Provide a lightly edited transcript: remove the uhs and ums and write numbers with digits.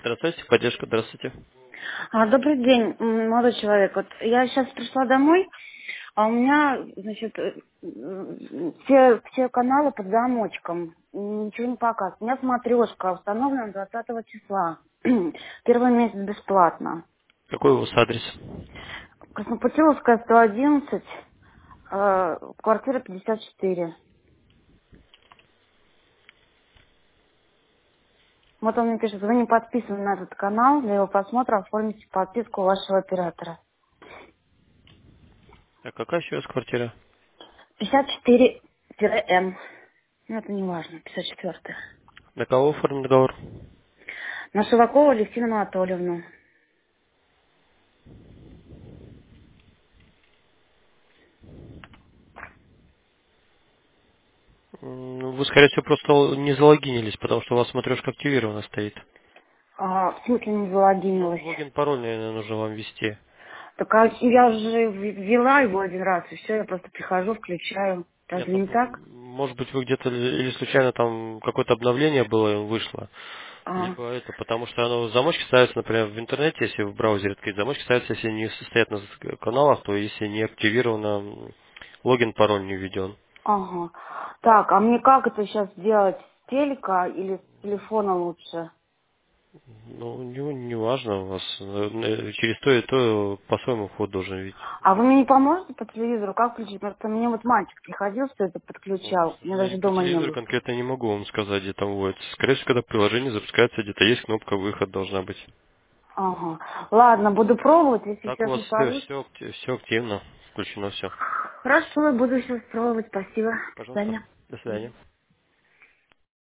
Здравствуйте, поддержка, здравствуйте. Добрый день, молодой человек. Вот я сейчас пришла домой, а у меня, значит, все каналы под замочком. Ничего не показывает. У меня смотрешка установлена 20 числа. Первый месяц бесплатно. Какой у вас адрес? Краснопутиловская, 111, квартира 54. Вот он мне пишет, вы не подписаны на этот канал, для его просмотра оформите подписку у вашего оператора. А какая еще у вас квартира? 54-М. Ну, это не важно, 54-я. На кого оформлен договор? На Шивакова Алевтину Анатольевну. Вы, скорее всего, просто не залогинились, потому что у вас смотрешка активирована стоит. В смысле не залогинилась? Логин, пароль, наверное, нужно вам ввести. Так я уже ввела его один раз, и все, я просто прихожу, включаю. Нет, Разве не так? может быть, вы где-то или случайно там какое-то обновление было и вышло. А, Либо это, потому что оно замочки ставятся, например, в интернете, если в браузере открыть замочки ставятся, если не состоят на каналах, то если не активировано, логин, пароль не введен. ага. Так, а мне как это сейчас сделать? С телека или с телефона лучше? Ну, не важно, у вас через то и то по-своему вход должен видеть. А вы мне не поможете по телевизору? Как включить? Потому что мне вот мальчик приходил, что это Вот, к подключал. У меня даже сожалению, по дома не телевизору было. конкретно не могу вам сказать, где там вводится. Скорее всего, когда приложение запускается, где-то есть кнопка «Выход» должна быть. Ага. Ладно, буду пробовать. Если Так у сейчас вас не получится. все активно, включено все. Хорошо, я буду сейчас пробовать. Спасибо. До Пожалуйста. свидания. До свидания.